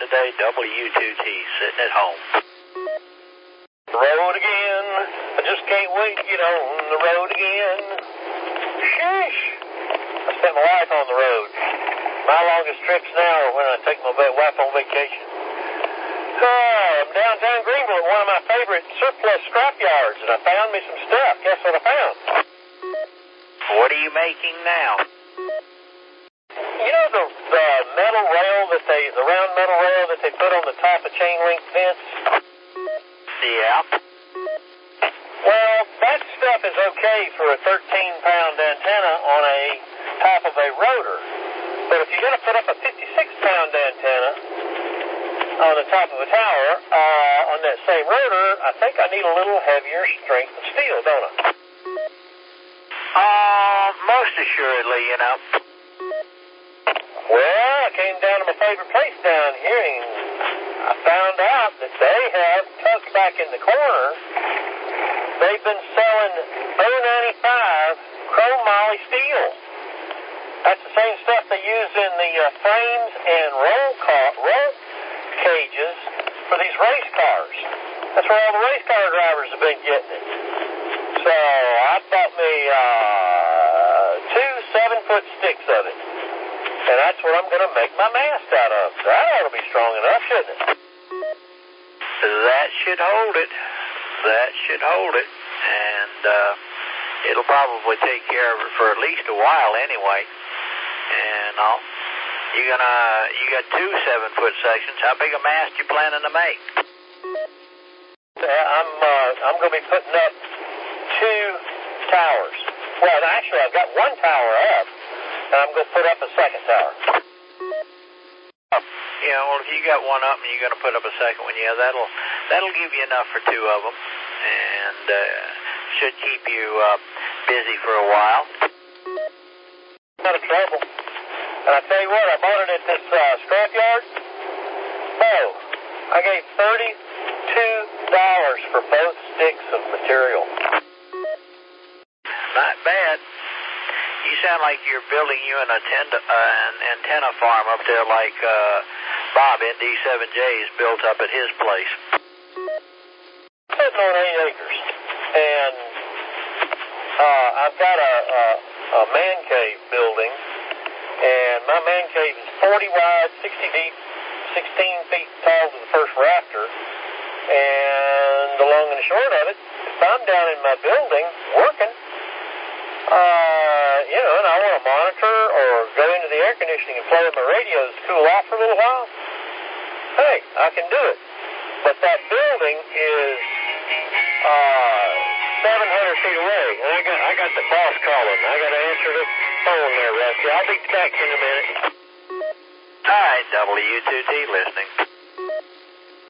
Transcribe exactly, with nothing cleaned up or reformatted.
today, W two T, sitting at home. Road again. I just can't wait to get on the road again. Sheesh. I spent my life on the road. My longest trips now are when I take my wife on vacation. Uh, I'm downtown Greenville at one of my favorite surplus scrap yards, and I found me some stuff. Guess what I found? What are you making now? You know the, the metal rail that they, the round metal rail that they put on the top of chain link fence? Yeah. Well, that stuff is okay for a thirteen pound antenna on a top of a rotor. But if you're going to put up a fifty-six pound antenna on the top of a tower, uh, on that same rotor, I think I need a little heavier strength of steel, don't I? Uh, most assuredly, you know. Well, I came down to my favorite place down here, and I found out that they have, tucked back in the corner, they've been selling oh ninety-five chrome moly steel. That's the same stuff they use in the uh, frames and roll, car, roll cages for these race cars. That's where all the race car drivers have been getting it. So I bought me uh, two seven-foot sticks of it. And that's what I'm going to make my mast out of. That ought to be strong enough, shouldn't it? That should hold it. That should hold it. And uh, it'll probably take care of it for at least a while anyway. And I'll, you're gonna, you got two seven-foot sections. How big a mast you planning to make? I'm, uh, I'm going to be putting up two towers. Well, actually, I've got one tower up, and I'm going to put up a second tower. Yeah, well, if you got one up and you're going to put up a second one, yeah, that'll that'll give you enough for two of them, and uh, should keep you uh, busy for a while. Not a trouble. And I tell you what, I bought it at this uh, scrapyard. Oh, I gave thirty-two dollars for both sticks of material. Not bad. You sound like you're building you an antenna, uh, an antenna farm up there like uh, Bob N D seven J's built up at his place. Sitting on eight acres. And uh, I've got a, a, a man cave building. And my man cave is forty wide, sixty deep, sixteen feet tall to the first rafter. And the long and the short of it, if I'm down in my building working, uh, you know, and I want to monitor or go into the air conditioning and play with my radios to cool off for a little while, hey, I can do it. But that building is uh, seven hundred feet away, and I got I got the boss calling. I got to answer the phone there, Rusty. I'll be back in a minute. All right, W two T listening.